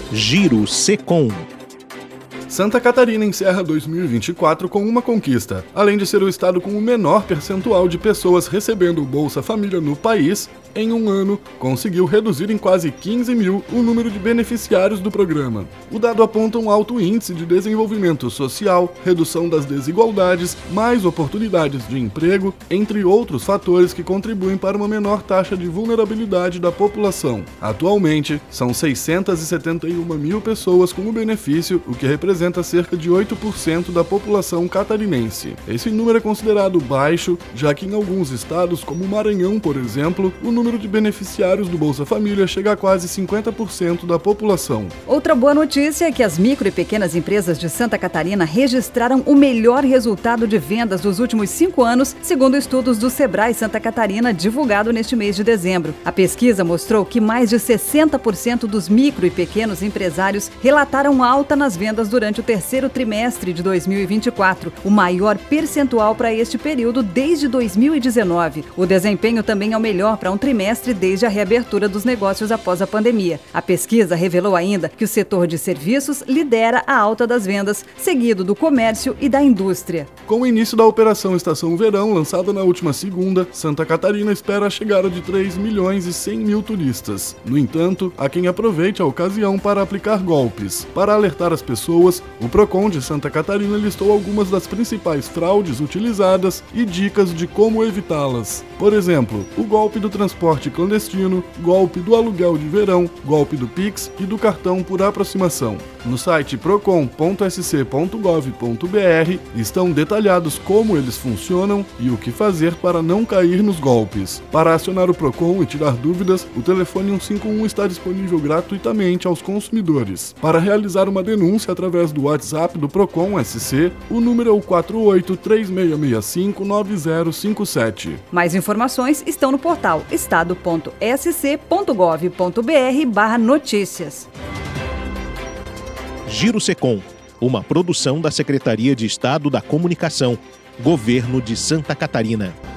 Giro Secom. Santa Catarina encerra 2024 com uma conquista. Além de ser o estado com o menor percentual de pessoas recebendo o Bolsa Família no país, em um ano, conseguiu reduzir em quase 15 mil o número de beneficiários do programa. O dado aponta um alto índice de desenvolvimento social, redução das desigualdades, mais oportunidades de emprego, entre outros fatores que contribuem para uma menor taxa de vulnerabilidade da população. Atualmente, são 671 mil pessoas com o benefício, o que representa cerca de 8% da população catarinense. Esse número é considerado baixo, já que em alguns estados, como o Maranhão, por exemplo, o número de beneficiários do Bolsa Família chega a quase 50% da população. Outra boa notícia é que as micro e pequenas empresas de Santa Catarina registraram o melhor resultado de vendas dos últimos 5 anos, segundo estudos do Sebrae Santa Catarina, divulgado neste mês de dezembro. A pesquisa mostrou que mais de 60% dos micro e pequenos empresários relataram alta nas vendas durante o terceiro trimestre de 2024, o maior percentual para este período desde 2019. O desempenho também é o melhor para um trimestre desde a reabertura dos negócios após a pandemia. A pesquisa revelou ainda que o setor de serviços lidera a alta das vendas, seguido do comércio e da indústria. Com o início da Operação Estação Verão, lançada na última segunda, Santa Catarina espera a chegada de 3 milhões e 100 mil turistas. No entanto, há quem aproveite a ocasião para aplicar golpes. Para alertar as pessoas, o Procon de Santa Catarina listou algumas das principais fraudes utilizadas e dicas de como evitá-las. Por exemplo, o golpe do transporte clandestino, golpe do aluguel de verão, golpe do Pix e do cartão por aproximação. No site procon.sc.gov.br estão detalhados como eles funcionam e o que fazer para não cair nos golpes. Para acionar o Procon e tirar dúvidas, o telefone 151 está disponível gratuitamente aos consumidores. Para realizar uma denúncia através do WhatsApp do Procon SC, o número é o 4836659057. Mais informações estão no portal estado.sc.gov.br/notícias. Giro Secom, uma produção da Secretaria de Estado da Comunicação, Governo de Santa Catarina.